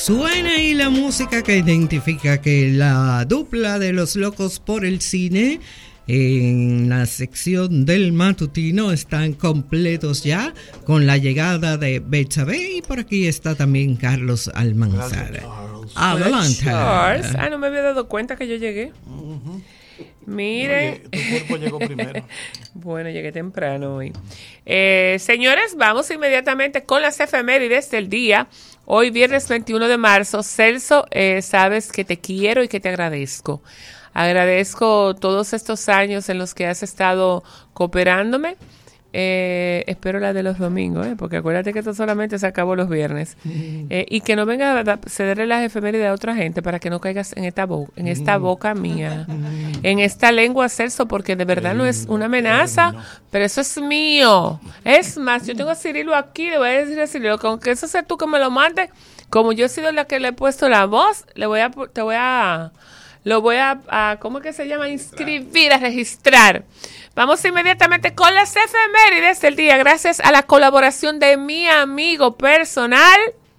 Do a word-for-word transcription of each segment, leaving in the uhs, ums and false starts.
Suena ahí la música que identifica que la dupla de Los Locos por el Cine en la sección del matutino están completos ya con la llegada de Betsabe, y por aquí está también Carlos Almanzar. Adelante. Charles. Ah, no me había dado cuenta que yo llegué. Uh-huh. Mire. Oye, tu cuerpo llegó primero. Bueno, llegué temprano hoy. Eh, señores, vamos inmediatamente con las efemérides del día. Hoy, viernes veintiuno de marzo. Celso, eh, sabes que te quiero y que te agradezco. Agradezco todos estos años en los que has estado cooperándome. Eh, espero la de los domingos, ¿eh? Porque acuérdate que esto solamente se acabó los viernes. Mm. Eh, y que no venga a cederle las efemérides a otra gente para que no caigas en esta, bo- en esta boca mía, mm. en esta lengua, Celso, porque de verdad no es una amenaza, no. Pero eso es mío. Es más, yo tengo a Cirilo aquí, le voy a decir a Cirilo que aunque eso sea tú que me lo mandes, como yo he sido la que le he puesto la voz, le voy a, te voy a... Lo voy a, a, ¿cómo es que se llama? Inscribir, a registrar. Vamos inmediatamente con las efemérides del día, gracias a la colaboración de mi amigo personal,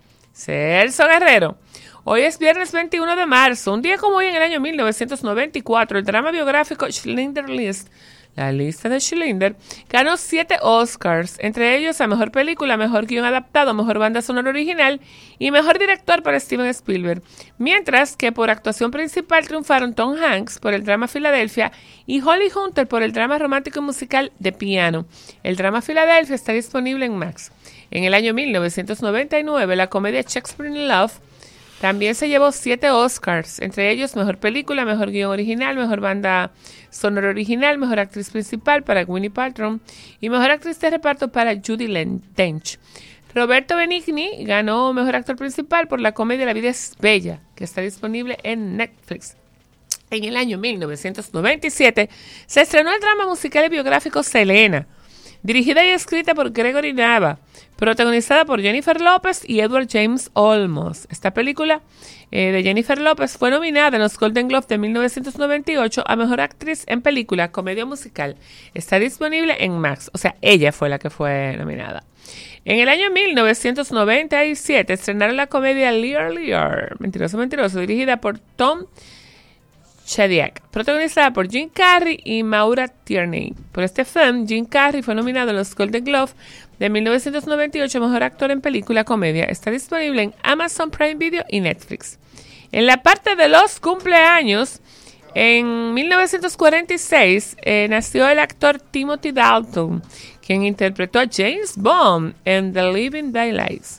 Celso Guerrero. Hoy es viernes veintiuno de marzo, un día como hoy en el año mil novecientos noventa y cuatro, el drama biográfico Schindler's List, la lista de Schindler, ganó siete Oscars, entre ellos a Mejor Película, Mejor Guión Adaptado, Mejor Banda Sonora Original y Mejor Director para Steven Spielberg, mientras que por actuación principal triunfaron Tom Hanks por el drama Filadelfia y Holly Hunter por el drama romántico y musical de piano. El drama Filadelfia está disponible en Max. En el año mil novecientos noventa y nueve, la comedia Shakespeare in Love también se llevó siete Oscars, entre ellos Mejor Película, Mejor Guión Original, Mejor Banda Sonora Original, Mejor Actriz Principal para Gwyneth Paltrow y Mejor Actriz de Reparto para Judi Dench. Roberto Benigni ganó Mejor Actor Principal por la comedia La Vida es Bella, que está disponible en Netflix. En el año mil novecientos noventa y siete se estrenó el drama musical y biográfico Selena, dirigida y escrita por Gregory Nava, protagonizada por Jennifer López y Edward James Olmos. Esta película eh, de Jennifer López fue nominada en los Golden Globes de mil novecientos noventa y ocho a Mejor Actriz en Película, Comedia Musical. Está disponible en Max, o sea, ella fue la que fue nominada. En el año mil novecientos noventa y siete estrenaron la comedia Lear Lear, Mentiroso Mentiroso, dirigida por Tom Shadyac, protagonizada por Jim Carrey y Maura Tierney. Por este film, Jim Carrey fue nominado a los Golden Globes de mil novecientos noventa y ocho Mejor Actor en Película Comedia. Está disponible en Amazon Prime Video y Netflix. En la parte de los cumpleaños, en mil novecientos cuarenta y seis eh, nació el actor Timothy Dalton, quien interpretó a James Bond en The Living Daylights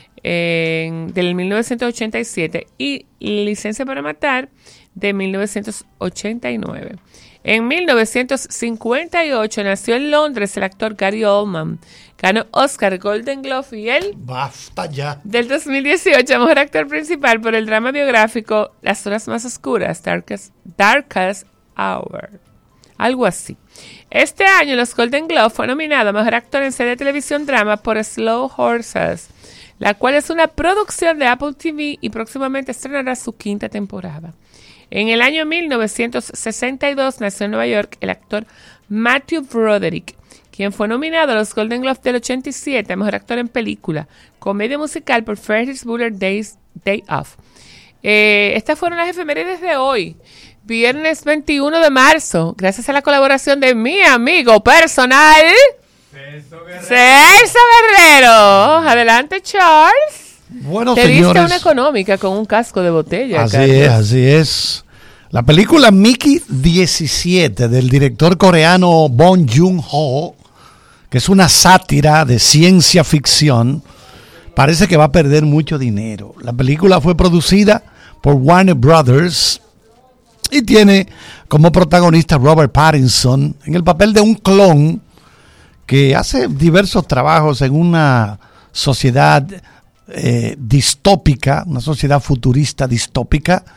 en, del mil novecientos ochenta y siete y Licencia para Matar de mil novecientos ochenta y nueve. En mil novecientos cincuenta y ocho nació en Londres el actor Gary Oldman. Ganó Oscar, Golden Globe y el Basta ya. del dos mil dieciocho Mejor Actor Principal por el drama biográfico Las Horas Más Oscuras, Darkest, Darkest Hour. Algo así. Este año los Golden Globe fue nominado a Mejor Actor en Serie de Televisión Drama por Slow Horses, la cual es una producción de Apple T V y próximamente estrenará su quinta temporada. En el año mil novecientos sesenta y dos nació en Nueva York el actor Matthew Broderick, quien fue nominado a los Golden Globes del ochenta y siete a Mejor Actor en Película, Comedia Musical por Ferris Bueller Days, Day Off. Eh, estas fueron las efemérides de hoy, viernes veintiuno de marzo, gracias a la colaboración de mi amigo personal, Celso Guerrero. Celso Guerrero. Adelante, Charles. Bueno, te señores, diste una económica con un casco de botella. Así Carlos. es, así es. La película Mickey diecisiete del director coreano Bong Joon-ho, que es una sátira de ciencia ficción, parece que va a perder mucho dinero. La película fue producida por Warner Brothers y tiene como protagonista Robert Pattinson en el papel de un clon que hace diversos trabajos en una sociedad Eh, distópica, una sociedad futurista distópica.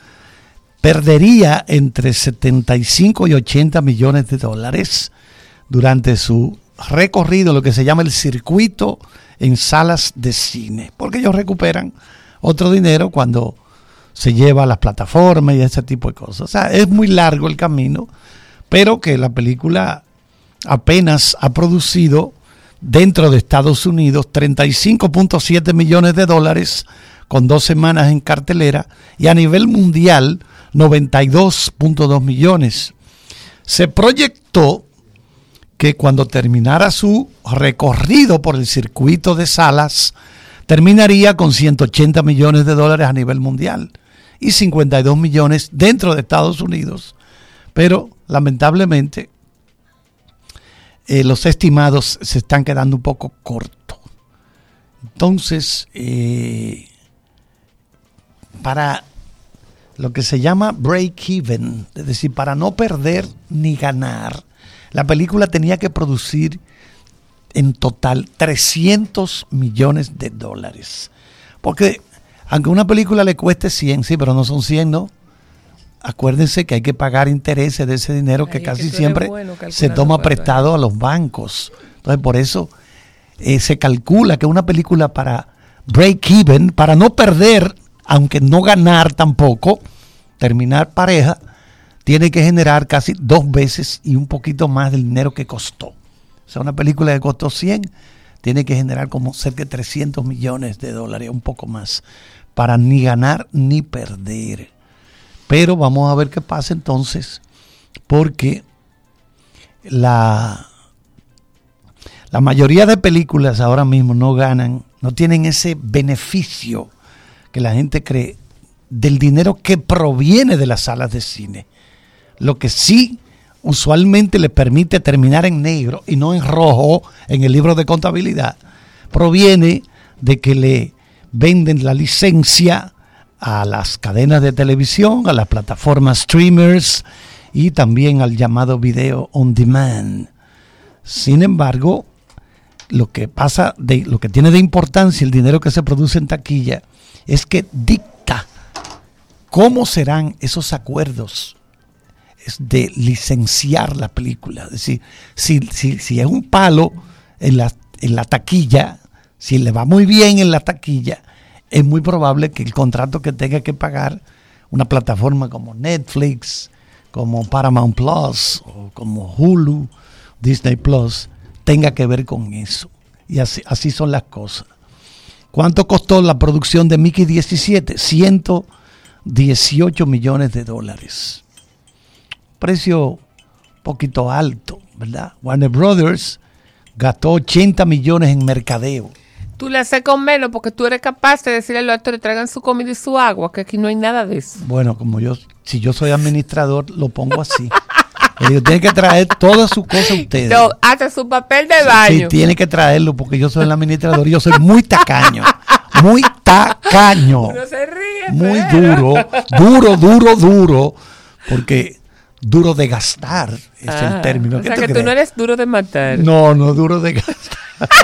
Perdería entre setenta y cinco y ochenta millones de dólares durante su recorrido, lo que se llama el circuito en salas de cine, porque ellos recuperan otro dinero cuando se lleva a las plataformas y ese tipo de cosas. O sea, es muy largo el camino, pero que la película apenas ha producido dentro de Estados Unidos treinta y cinco punto siete millones de dólares con dos semanas en cartelera, y a nivel mundial noventa y dos punto dos millones. Se proyectó que cuando terminara su recorrido por el circuito de salas, terminaría con ciento ochenta millones de dólares a nivel mundial y cincuenta y dos millones dentro de Estados Unidos. Pero lamentablemente eh, los estimados se están quedando un poco cortos. Entonces, eh, para lo que se llama break-even, es decir, para no perder ni ganar, la película tenía que producir en total trescientos millones de dólares. Porque aunque una película le cueste cien, sí, pero no son cien, ¿no? Acuérdense que hay que pagar intereses de ese dinero que Ay, casi que siempre bueno se toma prestado a los bancos. Entonces, por eso eh, se calcula que una película para break-even, para no perder, aunque no ganar tampoco, terminar pareja, tiene que generar casi dos veces y un poquito más del dinero que costó. O sea, una película que costó cien, tiene que generar como cerca de trescientos millones de dólares, un poco más, para ni ganar ni perder. Pero vamos a ver qué pasa entonces, porque la, la mayoría de películas ahora mismo no ganan, no tienen ese beneficio que la gente cree del dinero que proviene de las salas de cine. Lo que sí usualmente le permite terminar en negro y no en rojo en el libro de contabilidad, proviene de que le venden la licencia a las cadenas de televisión, a las plataformas streamers y también al llamado video on demand. Sin embargo, lo que pasa, de, lo que tiene de importancia el dinero que se produce en taquilla es que dicta cómo serán esos acuerdos de licenciar la película. Es decir, si, si, si es un palo en la, en la taquilla, si le va muy bien en la taquilla, es muy probable que el contrato que tenga que pagar una plataforma como Netflix, como Paramount Plus, o como Hulu, Disney Plus, tenga que ver con eso. Y así, así son las cosas. ¿Cuánto costó la producción de Mickey diecisiete? ciento dieciocho millones de dólares. Precio un poquito alto, ¿verdad? Warner Brothers gastó ochenta millones en mercadeo. Tú le haces con menos porque tú eres capaz de decirle a los actores traigan su comida y su agua, que aquí no hay nada de eso. Bueno, como yo, si yo soy administrador, lo pongo así. Ellos tienen que traer todas sus cosas a ustedes. No, hasta su papel de baño. Sí, sí, tienen que traerlo porque yo soy el administrador y yo soy muy tacaño. Muy tacaño. No se ríe. Muy pero. duro, duro, duro, duro. Porque duro de gastar es Ah, el término. O sea ¿Qué que tú tú crees? no eres duro de matar. No, no, duro de gastar.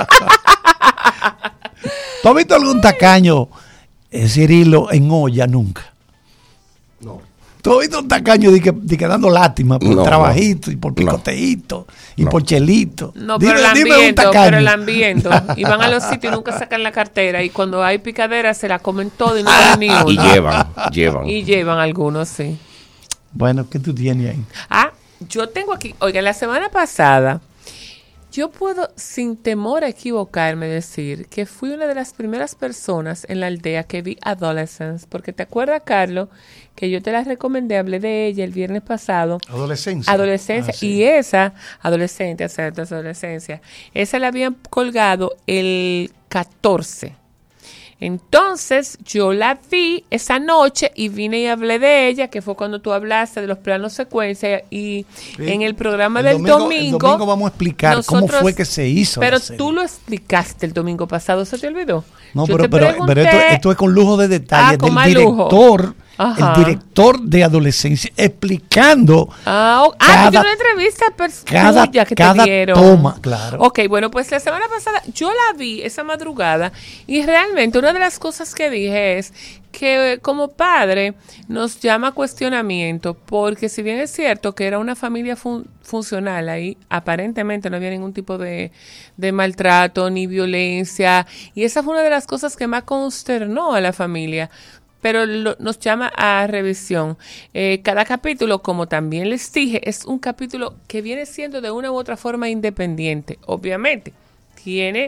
¿Tú has visto algún tacaño, eh, Cirilo, en olla? Nunca. No. ¿Tú has visto un tacaño de que, de que dando lástima por No, trabajito no. y por picoteíto y No. por chelito? No, Dime- pero el dime un ambiente, tacaño. pero el ambiente. Y van a los sitios y nunca sacan la cartera. Y cuando hay picadera se la comen todo y no dan ni Y una. llevan, llevan. Y llevan algunos, sí. Bueno, ¿qué tú tienes ahí? Ah, yo tengo aquí, oiga, la semana pasada, yo puedo sin temor a equivocarme decir que fui una de las primeras personas en la aldea que vi Adolescence, porque te acuerdas, Carlos, que yo te la recomendé, hablé de ella el viernes pasado. Adolescencia. Adolescencia, Ah, sí. y esa, adolescente, cierto, adolescencia, esa la habían colgado el catorce. Entonces yo la vi esa noche y vine y hablé de ella, que fue cuando tú hablaste de los planos secuencia y Sí. en el programa El del domingo- domingo. el domingo vamos a explicar cómo nosotros- fue que se hizo Pero la serie. tú lo explicaste el domingo pasado, ¿se te olvidó? No, Yo pero, te pero, pero esto, pregunté- esto es con lujo de detalle Ah, del con más lujo. director, Ajá. el director de Adolescencia, explicando Ah, o- ah, cada- tú tienes una entrevista pers- cada- tuya que cada te dieron. toma, claro. Ok, bueno, pues la semana pasada yo la vi esa madrugada y realmente una de las cosas que dije es que eh, como padre nos llama a cuestionamiento, porque si bien es cierto que era una familia fun- funcional, ahí aparentemente no había ningún tipo de, de maltrato ni violencia, y esa fue una de las cosas que más consternó a la familia, pero lo- nos llama a revisión. Eh, cada capítulo, como también les dije, es un capítulo que viene siendo de una u otra forma independiente. Obviamente, tiene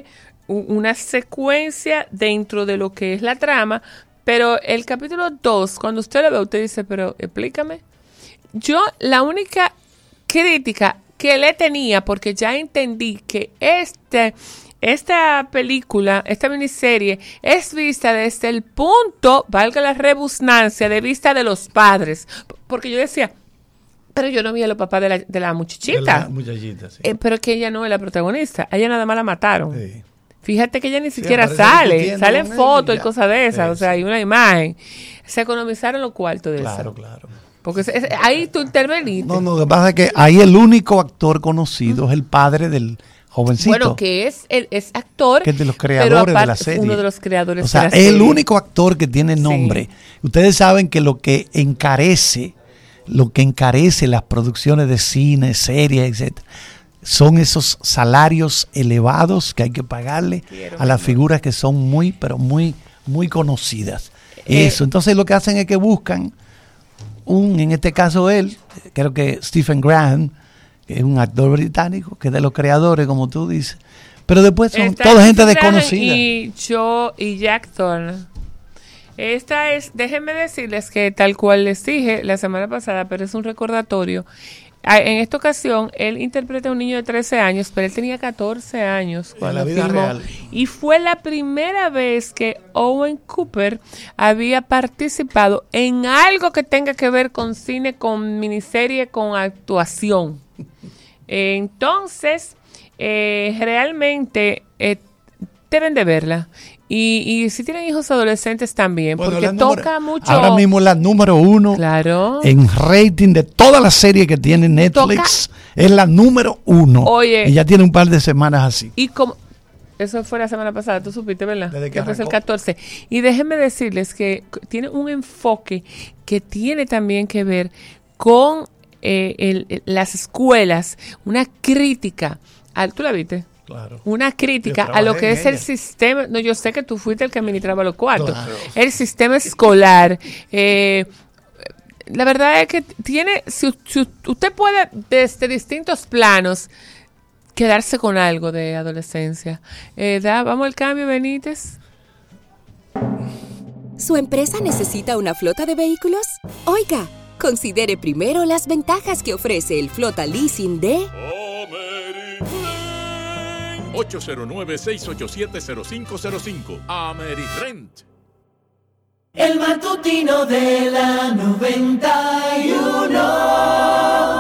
una secuencia dentro de lo que es la trama, pero el capítulo dos, cuando usted lo ve, usted dice, pero explícame. Yo la única crítica que le tenía, porque ya entendí que este, esta película, esta miniserie, es vista desde el punto, valga la rebusnancia, de vista de los padres. Porque yo decía, pero yo no vi a los papás de la, de la muchachita. De la muchachita, sí. Eh, pero que ella no es la protagonista. A ella nada más la mataron. Sí. Fíjate que ella ni Sí, siquiera aparece sale. discutiendo Salen con fotos él, y cosas de esas. Sí, o sea, sí. hay una imagen. Se economizaron los cuartos de Claro, eso. claro. Porque es- es- ahí tú interveniste. No, no, lo que pasa es que ahí el único actor conocido es el padre del jovencito. Bueno, que es el es actor, que es de los pero creadores de aparte, la serie. uno de los creadores O sea, de la es el serie. único actor que tiene nombre. Ustedes saben que lo que encarece, lo que encarece las producciones de cine, series, etcétera, son esos salarios elevados que hay que pagarle Quiero a las figuras que son muy, pero muy, muy conocidas. Eh, Eso. Entonces lo que hacen es que buscan un, en este caso él, creo que Stephen Graham, que es un actor británico, que es de los creadores, como tú dices. Pero después son Está toda gente Stephen Graham desconocida. Y yo y Jack Thorne. Esta es, déjenme decirles que tal cual les dije la semana pasada, pero es un recordatorio. Ah, En esta ocasión, él interpreta a un niño de trece años, pero él tenía catorce años cuando la vida filmó. real. Y fue la primera vez que Owen Cooper había participado en algo que tenga que ver con cine, con miniserie, con actuación. Entonces, eh, realmente eh, deben de verla. Y, y si tienen hijos adolescentes también, Bueno, porque la número- toca mucho. Ahora mismo la número uno Claro. en rating de todas las series que tiene Netflix. Es la número uno. Oye. Y ya tiene un par de semanas así. Y como eso fue la semana pasada, tú supiste, ¿verdad? Desde que empezó el arrancó. catorce. Y déjenme decirles que c- tiene un enfoque que tiene también que ver con eh, el- el- las escuelas, una crítica. al- ¿Tú la viste? Claro. Una crítica Yo a lo trabajé que en es el ella. sistema. No, yo sé que tú fuiste el que administraba los cuartos. Claro. El sistema escolar. Eh, la verdad es que tiene, si, si usted puede desde distintos planos quedarse con algo de adolescencia. Eh, da, vamos al cambio, Benítez. ¿Su empresa necesita una flota de vehículos? Oiga, considere primero las ventajas que ofrece el Flota Leasing de ocho cero nueve, seis ocho siete, cero cinco cero cinco. AmeriRent. El matutino de la noventa y uno.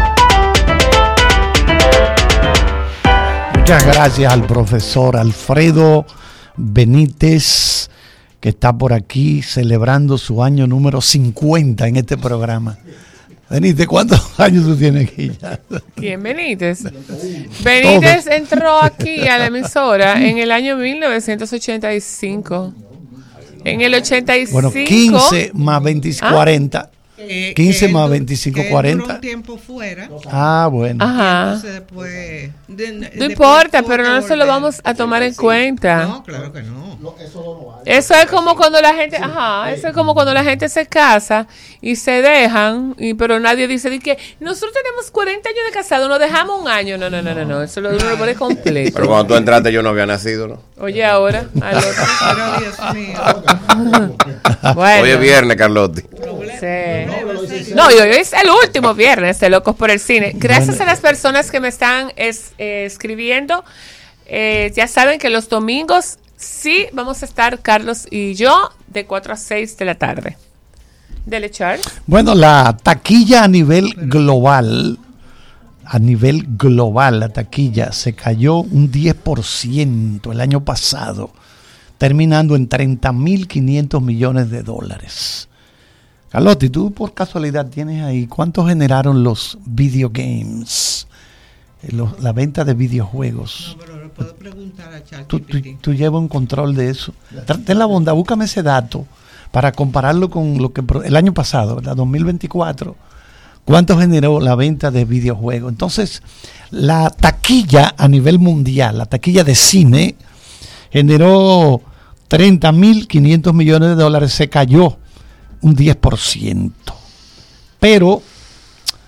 Muchas gracias al profesor Alfredo Benítez, que está por aquí celebrando su año número cincuenta en este programa. Benítez, ¿cuántos años tú tienes aquí ya? ¿Quién, Benítez? Benítez entró aquí a la emisora en el año mil novecientos ochenta y cinco. En el ochenta y cinco. Bueno, quince más veinticinco, ¿Ah? cuarenta. Que- quince que más du- veinticinco, que cuarenta. duró un tiempo fuera. Ah, bueno. Ajá. Entonces después, de- de- No después importa, tuvo pero que no se lo volver. vamos a tomar en cuenta. No, claro que no. Eso es como cuando la gente, ajá, eso es como cuando la gente se casa y se dejan, y pero nadie dice de que nosotros tenemos cuarenta años de casado, nos dejamos un año. No, no, no, no, no, eso lo, uno lo pone completo. Pero cuando tú entraste yo no había nacido, ¿no? Oye, ahora, al otro. Pero Dios mío. Bueno, Hoy es viernes, Carlotti. sí. No, y hoy es el último viernes de Locos por el Cine. Gracias a las personas que me están es- eh, escribiendo. Eh, ya saben que los domingos sí vamos a estar Carlos y yo de cuatro a seis de la tarde. Dele, Charles. Bueno, la taquilla a nivel global, a nivel global, la taquilla se cayó un diez por ciento el año pasado, terminando en treinta mil quinientos millones de dólares. Carlotti, tú por casualidad tienes ahí, ¿cuánto generaron los video games? Eh, los- la venta de videojuegos. No, pero le puedo preguntar a Tú, tú, ChatGPT. tú llevas un control de eso. Tra- Ten la bondad, búscame ese dato para compararlo con lo que pro- el año pasado, ¿verdad? dos mil veinticuatro. ¿Cuánto generó la venta de videojuegos? Entonces, la taquilla a nivel mundial, la taquilla de cine, generó treinta mil quinientos millones de dólares, se cayó un diez por ciento. Pero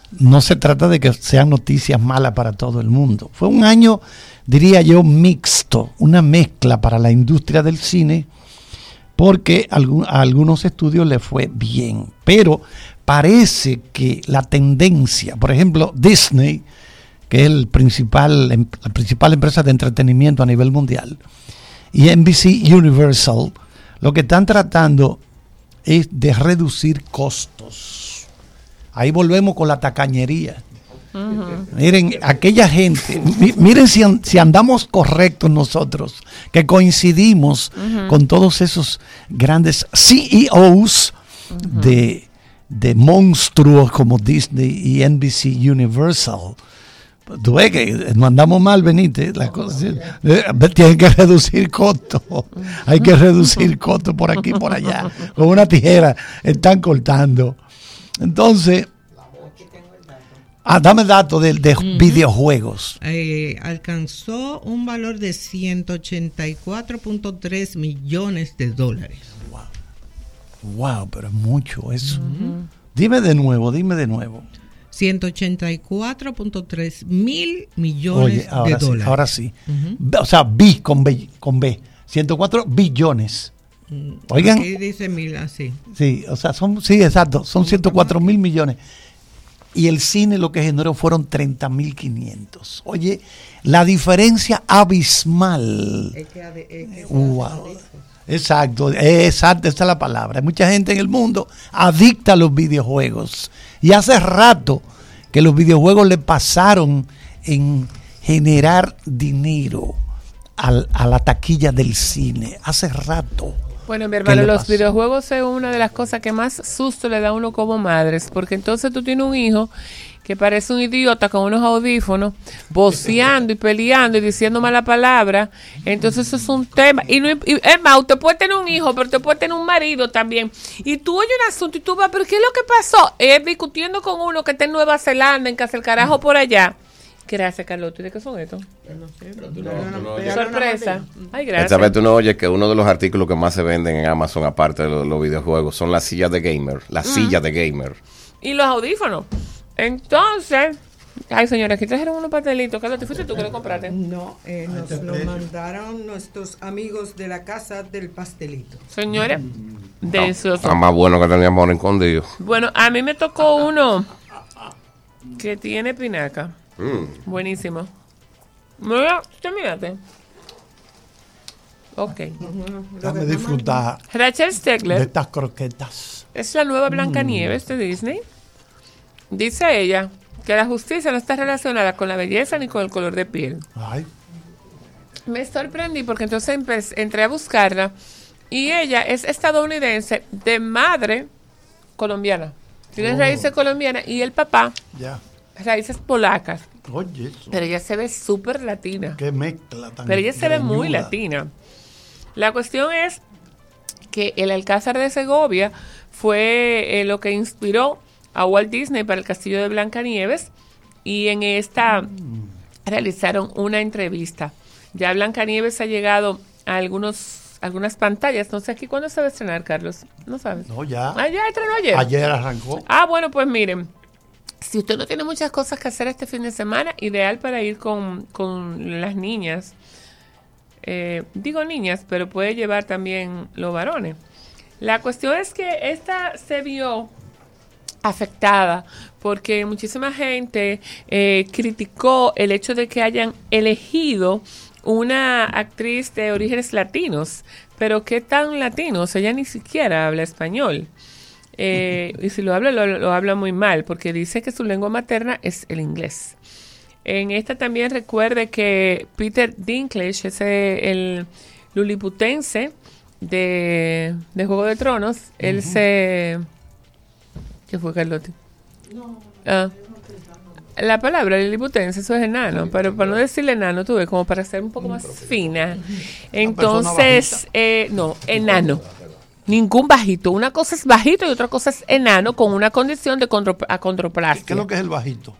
no se trata de que sean noticias malas para todo el mundo. Fue un año, diría yo, mixto, una mezcla para la industria del cine, porque a algunos estudios le fue bien, pero parece que la tendencia, por ejemplo, Disney, que es el principal, la principal empresa de entretenimiento a nivel mundial, y N B C Universal, lo que están tratando es de reducir costos. Ahí volvemos con la tacañería. Uh-huh. Miren, aquella gente, mi, miren si, si andamos correctos nosotros, que coincidimos uh-huh. con todos esos grandes C E Os uh-huh. de, de monstruos como Disney y N B C Universal. Tú ves que no andamos mal, Benítez, la cosa, eh, tienen que reducir costos, hay que reducir costos por aquí y por allá, con una tijera están cortando. Entonces, ah, dame datos de, de uh-huh. videojuegos. Eh, alcanzó un valor de ciento ochenta y cuatro punto tres millones de dólares. Wow, wow, pero es mucho eso. Uh-huh. Dime de nuevo, dime de nuevo. ciento ochenta y cuatro punto tres mil millones Oye, ahora de sí, dólares. Ahora sí. Uh-huh. O sea, B con B, con B. ciento cuatro billones. Oigan. Aquí dice mil, así. Sí, o sea, son, sí, exacto, son ciento cuatro mil millones. Y el cine lo que generó fueron treinta mil quinientos. Oye, la diferencia abismal. Es que, es que wow. Exacto, exacto, esa es la palabra. Hay mucha gente en el mundo adicta a los videojuegos. Y hace rato que los videojuegos le pasaron en generar dinero a, a la taquilla del cine. Hace rato. Bueno, mi hermano, los pasó? videojuegos es una de las cosas que más susto le da a uno como madres, porque entonces tú tienes un hijo que parece un idiota con unos audífonos, voceando y peleando y diciendo mala palabra. Entonces eso es un tema. Y, no, y es más, usted puede tener un hijo, pero usted puede tener un marido también. Y tú oyes un asunto y tú vas, ¿pero qué es lo que pasó? Es discutiendo con uno que está en Nueva Zelanda, en casa el carajo por allá. Gracias, Carlota. ¿Y de qué son estos? No sé. Pero tú no, tú no oyes. Sorpresa. Ay, gracias. Esta vez tú no oyes que uno de los artículos que más se venden en Amazon, aparte de los, los videojuegos, son las sillas de gamer. Las mm. sillas de gamer. Y los audífonos. Entonces, ay, señora, aquí trajeron unos pastelitos. Carlos, ¿te fuiste tú que lo compraste? No, eh, nos lo mandaron nuestros amigos de la casa del pastelito. Señores, delicioso. Está más bueno que teníamos ahora escondido. Bueno, a mí me tocó uno que tiene pinaca. Mm. Buenísimo. Mira, terminaste. Ok. Déjame disfrutar Rachel Stegler de estas croquetas. Es la nueva Blancanieves mm. de Disney. Dice ella que la justicia no está relacionada con la belleza ni con el color de piel. Ay. Me sorprendí porque entonces empe- entré a buscarla y ella es estadounidense de madre colombiana. Tiene oh. raíces colombianas y el papá yeah. raíces polacas. Oye, eso. Pero ella se ve súper latina. Qué mezcla tan Pero ella se greñuda. ve muy latina. La cuestión es que el Alcázar de Segovia fue eh, lo que inspiró a Walt Disney para el castillo de Blancanieves, y en esta mm. realizaron una entrevista. Ya Blancanieves ha llegado a algunos algunas pantallas. No sé aquí cuándo se va a estrenar, Carlos. ¿No sabes? No, ya. Ah, ya estrenó ayer. Ayer arrancó. Ah, bueno, pues miren. Si usted no tiene muchas cosas que hacer este fin de semana, ideal para ir con, con las niñas. Eh, digo niñas, pero puede llevar también los varones. La cuestión es que esta se vio afectada porque muchísima gente eh, criticó el hecho de que hayan elegido una actriz de orígenes latinos. Pero ¿qué tan latinos? Ella ni siquiera habla español. Eh, y si lo habla, lo, lo habla muy mal, porque dice que su lengua materna es el inglés. En esta también recuerde que Peter Dinklage es el liliputense de, de Juego de Tronos. Uh-huh. Él se... ¿Qué fue, Carlotti? No. Ah. La palabra liliputense, eso es enano, pero para no decirle enano, tú ves, como para ser un poco más fina. Entonces, eh, no, enano. Ningún bajito. Una cosa es bajito y otra cosa es enano con una condición de condro- acondroplastia. ¿Qué es lo que es el bajito?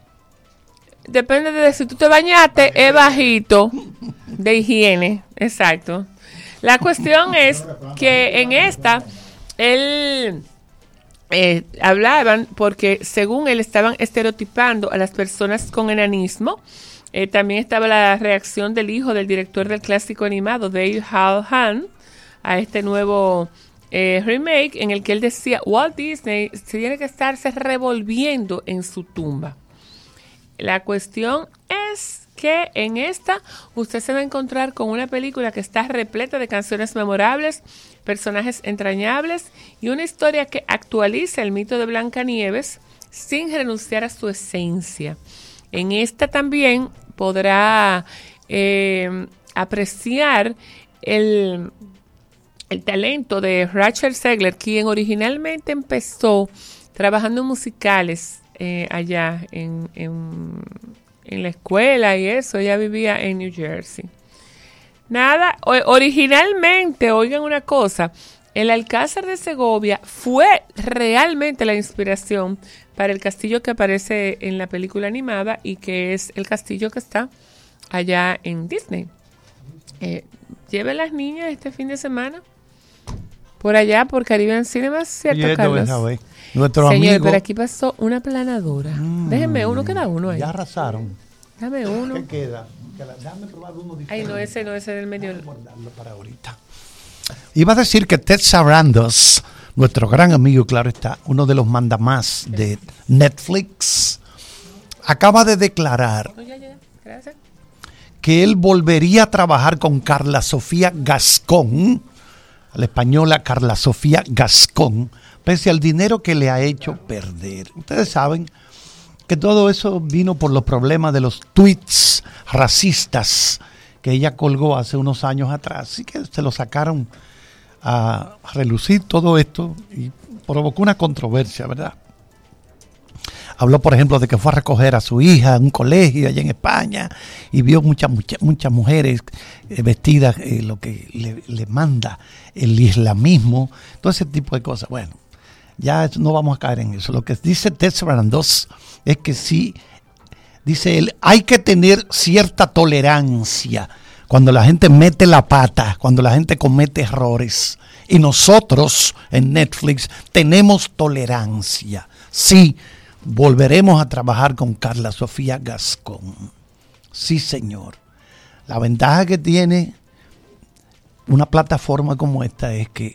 Depende de si tú te bañaste, es bajito, de higiene, exacto. La cuestión es que en esta, él eh, hablaban porque según él estaban estereotipando a las personas con enanismo. Eh, también estaba la reacción del hijo del director del clásico animado, Dale Hall a este nuevo eh, remake, en el que él decía, Walt Disney tiene que estarse revolviendo en su tumba. La cuestión es que en esta usted se va a encontrar con una película que está repleta de canciones memorables, personajes entrañables y una historia que actualiza el mito de Blancanieves sin renunciar a su esencia. En esta también podrá eh, apreciar el, el talento de Rachel Zegler, quien originalmente empezó trabajando en musicales eh, allá en, en, en la escuela y eso. Ella vivía en New Jersey. Nada, originalmente, oigan una cosa, el Alcázar de Segovia fue realmente la inspiración para el castillo que aparece en la película animada y que es el castillo que está allá en Disney. Eh, lleve a las niñas este fin de semana por allá, por Caribbean Cinemas, ¿cierto, Oye, Carlos? no, nuestro Señor, amigo, pero aquí pasó una planadora. Mm, Déjenme uno, queda uno ahí. Ya arrasaron. Dame uno. ¿Qué queda? Déjame probar uno diferente. Ay, no, ese no, ese del medio. Para ahorita. Iba a decir que Ted Sarandos, nuestro gran amigo, claro está, uno de los mandamás de Netflix, acaba de declarar Oh, ya, ya. Gracias. que él volvería a trabajar con Carla Sofía Gascón, la española Carla Sofía Gascón, pese al dinero que le ha hecho perder. Ustedes saben que todo eso vino por los problemas de los tweets racistas que ella colgó hace unos años atrás, y que se lo sacaron a relucir todo esto y provocó una controversia, ¿verdad? Habló, por ejemplo, de que fue a recoger a su hija en un colegio allá en España y vio muchas muchas, muchas mujeres eh, vestidas, eh, lo que le, le manda el islamismo, todo ese tipo de cosas. Bueno, ya no vamos a caer en eso. Lo que dice Ted Sarandos es que sí, dice él, hay que tener cierta tolerancia cuando la gente mete la pata, cuando la gente comete errores. Y nosotros en Netflix tenemos tolerancia. Sí, volveremos a trabajar con Carla Sofía Gascón. Sí, señor. La ventaja que tiene una plataforma como esta es que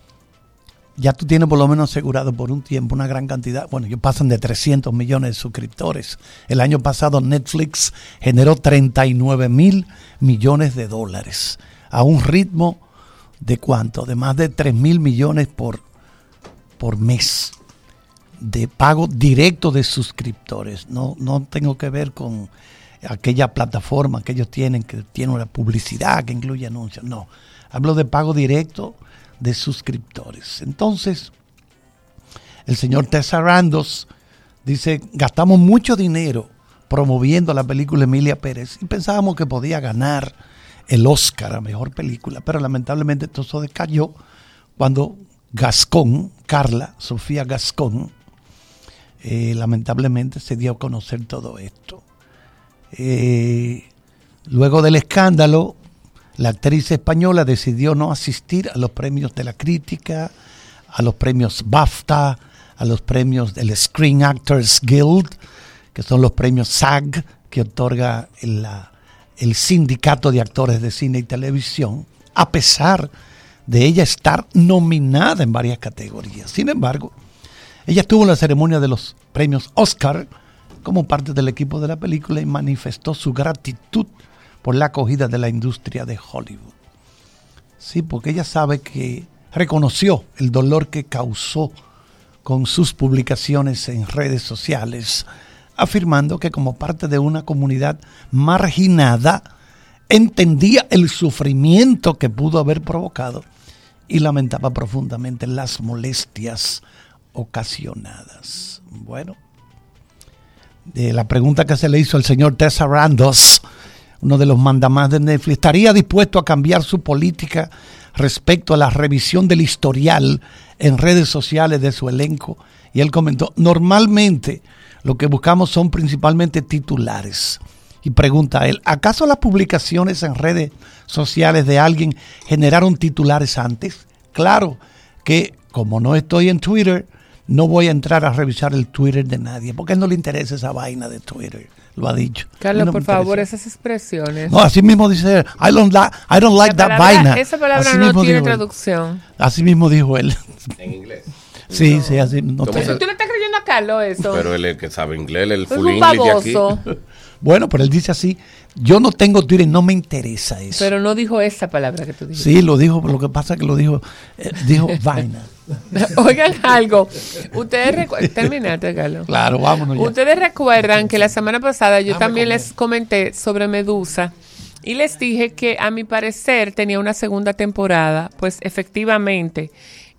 ya tú tienes por lo menos asegurado por un tiempo una gran cantidad. Bueno, ellos pasan de trescientos millones de suscriptores. El año pasado Netflix generó treinta y nueve mil millones de dólares a un ritmo de ¿cuánto? De más de tres mil millones por, por mes de pago directo de suscriptores. No, no tengo que ver con aquella plataforma que ellos tienen, que tiene una publicidad que incluye anuncios. No, hablo de pago directo de suscriptores. Entonces, el señor Ted Sarandos dice, gastamos mucho dinero promoviendo la película Emilia Pérez y pensábamos que podía ganar el Oscar a mejor película, pero lamentablemente todo eso decayó cuando Gascón, Carla Sofía Gascón, eh, lamentablemente se dio a conocer todo esto. Eh, luego del escándalo, la actriz española decidió no asistir a los premios de la crítica, a los premios BAFTA, a los premios del Screen Actors Guild, que son los premios SAG que otorga el, la, el Sindicato de Actores de Cine y Televisión, a pesar de ella estar nominada en varias categorías. Sin embargo, ella estuvo en la ceremonia de los premios Oscar como parte del equipo de la película y manifestó su gratitud por la acogida de la industria de Hollywood. Sí, porque ella sabe que reconoció el dolor que causó con sus publicaciones en redes sociales, afirmando que como parte de una comunidad marginada, entendía el sufrimiento que pudo haber provocado y lamentaba profundamente las molestias ocasionadas. Bueno, de la pregunta que se le hizo al señor Ted Sarandos, uno de los mandamás de Netflix, ¿estaría dispuesto a cambiar su política respecto a la revisión del historial en redes sociales de su elenco? Y él comentó, normalmente lo que buscamos son principalmente titulares. Y pregunta a él, ¿acaso las publicaciones en redes sociales de alguien generaron titulares antes? Claro que como no estoy en Twitter no voy a entrar a revisar el Twitter de nadie, porque a él no le interesa esa vaina de Twitter. Lo ha dicho. Carlos, no por favor, esas expresiones. No, así mismo dice, I don't, la, I don't like that vaina. Esa palabra así no tiene traducción. Él. Así mismo dijo él. En inglés. Sí, no. sí, así. No te... ¿Tú le estás creyendo a Carlos eso? Pero él es el que sabe inglés, el es full un English de aquí. Bueno, pero él dice así, yo no tengo Twitter, no me interesa eso. Pero no dijo esa palabra que tú dijiste. Sí, lo dijo, pero lo que pasa es que lo dijo, eh, dijo vaina. Oigan algo, ustedes recuerdan, terminaste, Carlos. Claro, vámonos ya. Ustedes recuerdan que la semana pasada yo Dame también comer. les comenté sobre Medusa y les dije que a mi parecer tenía una segunda temporada, pues efectivamente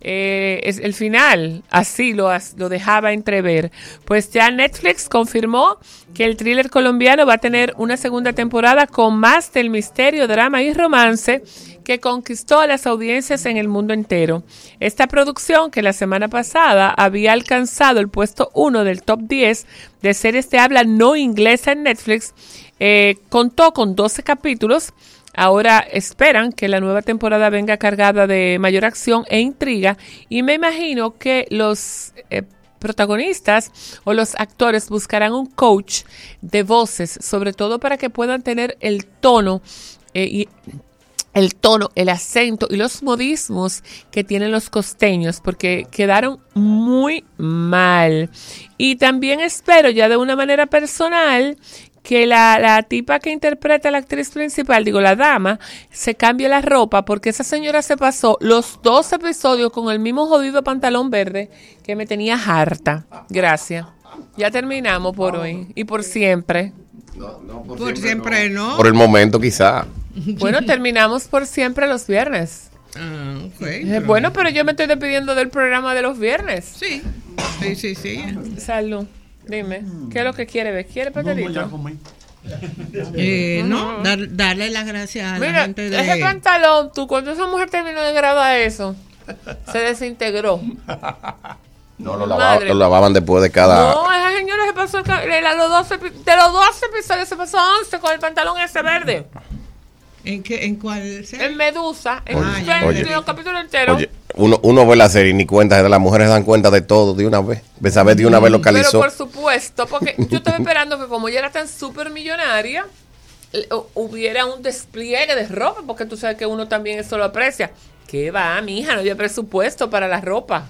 eh, es el final así lo, lo dejaba entrever. Pues ya Netflix confirmó que el thriller colombiano va a tener una segunda temporada con más del misterio, drama y romance que conquistó a las audiencias en el mundo entero. Esta producción, que la semana pasada había alcanzado el puesto uno del top diez de series de habla no inglesa en Netflix, eh, contó con doce capítulos. Ahora esperan que la nueva temporada venga cargada de mayor acción e intriga, y me imagino que los eh, protagonistas o los actores buscarán un coach de voces, sobre todo para que puedan tener el tono eh, y el tono, el acento y los modismos que tienen los costeños, porque quedaron muy mal. Y también espero, ya de una manera personal, que la, la tipa que interpreta a la actriz principal, digo la dama, se cambie la ropa, porque esa señora se pasó los dos episodios con el mismo jodido pantalón verde que me tenía harta. Gracias. Ya terminamos por hoy y por siempre. No, no, por, Por siempre, siempre no. no. Por el momento quizá. Bueno, terminamos por siempre los viernes. Ah, ok, Eh, pero- Bueno, pero yo me estoy despidiendo del programa de los viernes. Sí, sí, sí, sí. Salud. Dime, ¿qué es lo que quiere ver? ¿Quiere pastelito? Eh, no, dar- darle las gracias a la Mira, gente de... ese pantalón, tú, cuando esa mujer terminó de grabar eso, se desintegró. No, lo, lavaban, Madre. lo lavaban después de cada... No, esa señora se pasó, el ca- de los doce, epi- de los doce episodios se pasó once con el pantalón ese verde. ¿En, qué, ¿En cuál serie? En Medusa, en, Oye, en oye. los capítulos enteros. Oye, uno, uno ve la serie y ni cuenta, las mujeres se dan cuenta de todo de una vez. Esa vez de una vez Pero localizó. por supuesto, porque yo estaba esperando que como ella era tan súper millonaria, eh, hubiera un despliegue de ropa, porque tú sabes que uno también eso lo aprecia. ¿Qué va, mi hija? No había presupuesto para la ropa.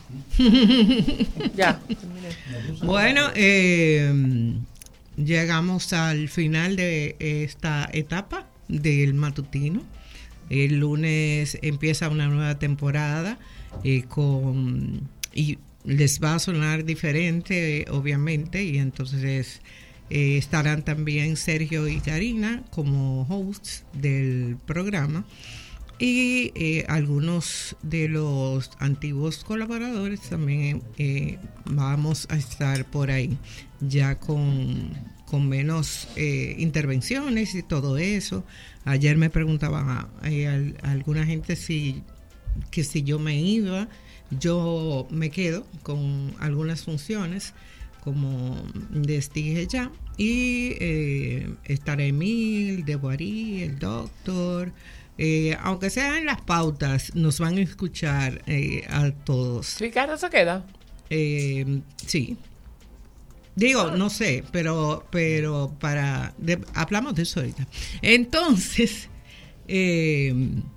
Ya. Bueno, eh, llegamos al final de esta etapa del matutino. El lunes empieza una nueva temporada eh, con y les va a sonar diferente, eh, obviamente, y entonces eh, estarán también Sergio y Karina como hosts del programa. Y eh, algunos de los antiguos colaboradores también eh, vamos a estar por ahí, ya con, con menos eh, intervenciones y todo eso. Ayer me preguntaba eh, a, a alguna gente si, que si yo me iba. Yo me quedo con algunas funciones, como les dije ya, y eh, estará Emil, Deboarí, el doctor. Eh, aunque sean las pautas, nos van a escuchar eh, a todos. ¿Ricardo se queda? Eh, sí. Digo, no sé, pero pero para... de- hablamos de eso ahorita. Entonces, eh,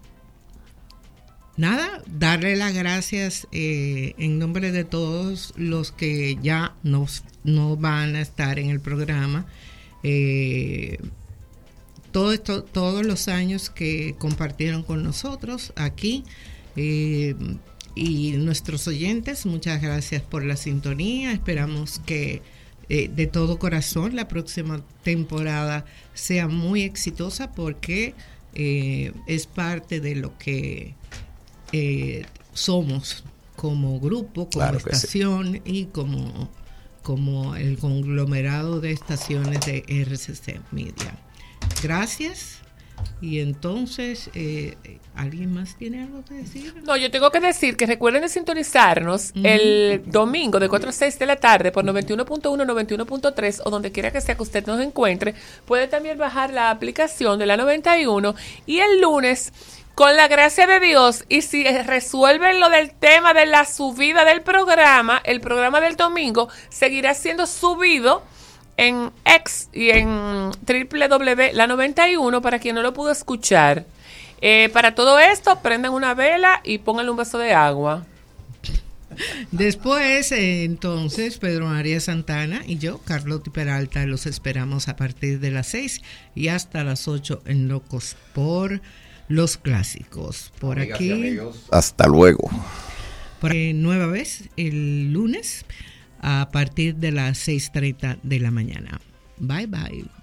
nada, darle las gracias eh, en nombre de todos los que ya nos, no van a estar en el programa. Eh, Todo esto, todos los años que compartieron con nosotros aquí eh, y nuestros oyentes, muchas gracias por la sintonía. Esperamos que eh, de todo corazón la próxima temporada sea muy exitosa, porque eh, es parte de lo que eh, somos como grupo, como Claro que sí. estación y como, como el conglomerado de estaciones de R C C Media. Gracias. Y entonces, eh, ¿alguien más tiene algo que decir? No, yo tengo que decir que recuerden de sintonizarnos Ujú. el domingo de cuatro a seis de la tarde por noventa y uno punto uno, noventa y uno punto tres o donde quiera que sea que usted nos encuentre. Puede también bajar la aplicación de la noventa y uno, y el lunes con la gracia de Dios, y si resuelven lo del tema de la subida del programa, el programa del domingo seguirá siendo subido en X y en doble u doble u doble u punto la noventa y uno para quien no lo pudo escuchar. Eh, para todo esto, prendan una vela y pónganle un vaso de agua. Después, eh, entonces, Pedro María Santana y yo, Carlotti Peralta, los esperamos a partir de las seis y hasta las ocho en Locos por los Clásicos. Por Amigas aquí. y amigos, hasta luego. Por eh, nueva vez el lunes a partir de las seis treinta de la mañana. Bye bye.